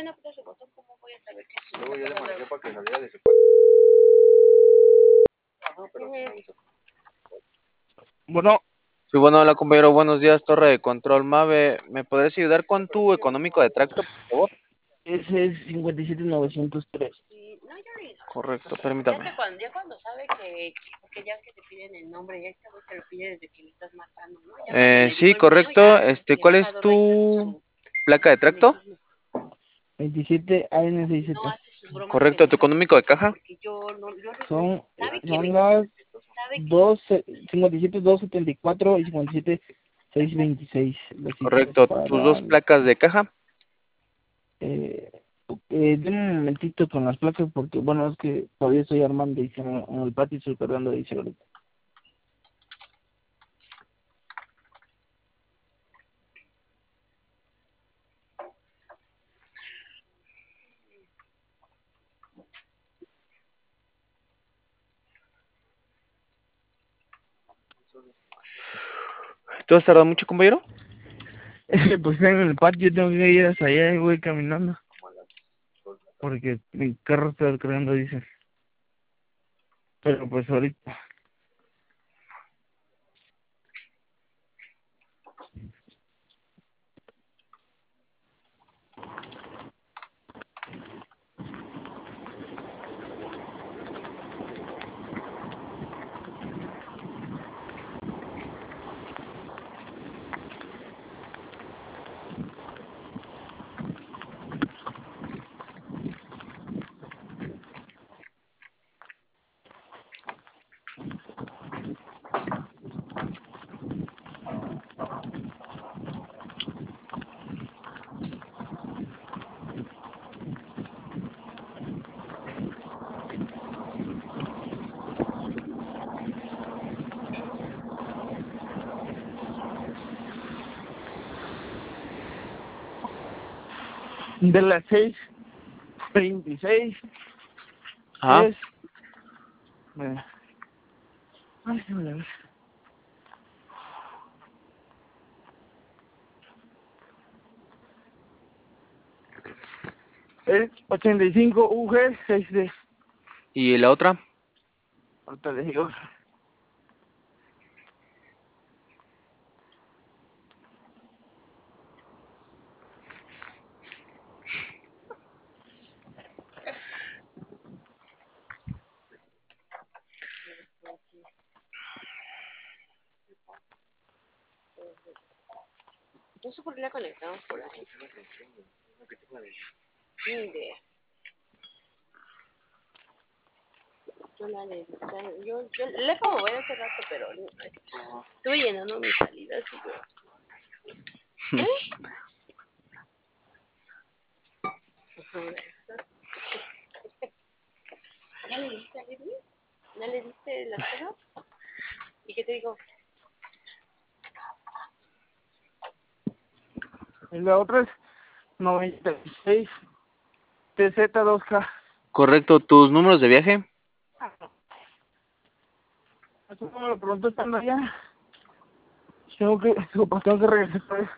yo no aprieto ese botón, ¿cómo voy a saber que sí? Luego yo le marqué para que saliera de su cuarto. Pero Bueno, Sí, bueno, hola compañero, buenos días, Torre de Control Mave. ¿Me podrías ayudar con tu económico de tracto, por favor? ese es 57903. sí, no llores. Correcto, permítame. Ya cuando sabe que, porque ya que te piden el nombre, ya esta vez te lo pide desde que le estás marcando, ¿no? Ya cuando le Sí, digo el mío, correcto. ya ¿Cuál le es deja ahí tu placa de tracto? 27 no AN67. hace sus bromas Correcto, ¿tu económico de caja? porque yo no, sabe que Son las sabe que 57 274 y 57 626. Las cifras Correcto, tus para dos placas de caja. eh, denme un momentito con las placas porque bueno es que todavía estoy armando y en el patio estoy cargando de ahorita. ¿Tú has tardado mucho, compañero? Pues en el patio tengo que ir hasta allá y voy caminando porque mi carro está cargando dice. Pero pues ahorita. De las 6:26 Ajá. es... Ay, se me la- Es 85 UG 6D. ¿Y la otra? Ahorita les digo. no sé por qué la conectamos por ahí. Ni idea. Yo la le yo le acabo de ver hace rato, pero estuve llenando mis salidas y yo. ¿Ya le diste a Leslie? ¿Ya le diste las cosas? ¿Y qué te digo? Y la otra es 96 TZ2K. Correcto, ¿tus números de viaje? Eso no me lo pregunto estando allá. Tengo que regresar otra vez.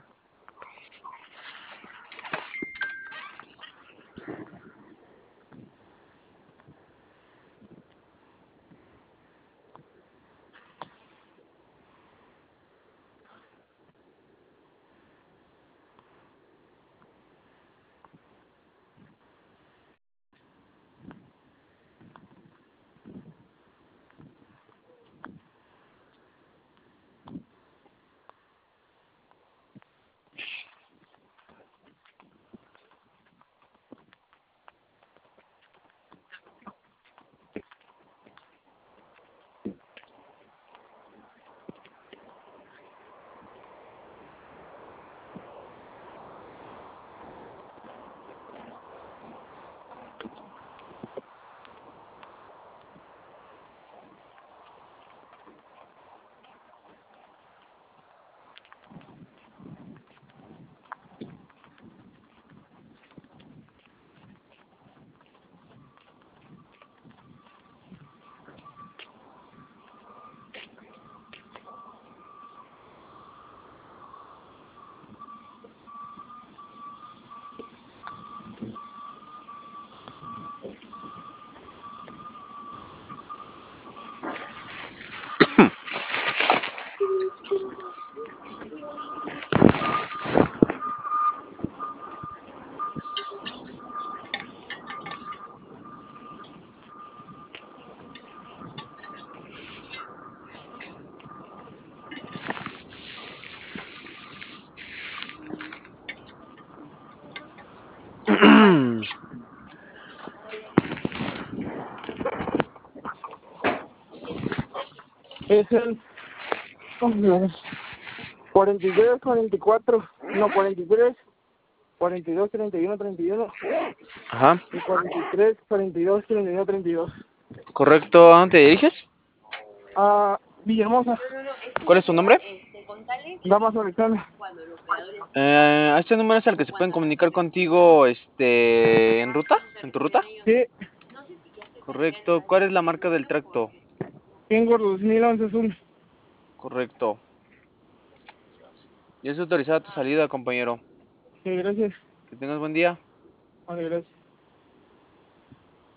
Es el 43, 44, no, 43, 42, 31, 31 Ajá. y 43, 42, 31, 32. Correcto. ¿A dónde te diriges? Ah, Villahermosa, ¿Cuál es tu nombre? Damas Alexander. ¿A este número es el que se pueden comunicar contigo en ruta? ¿En tu ruta? Sí, Correcto. ¿Cuál es la marca del tracto? Kenworth 2011 azul. Correcto. Ya es autorizada tu salida, compañero. Sí, gracias. Que tengas buen día. Vale, gracias.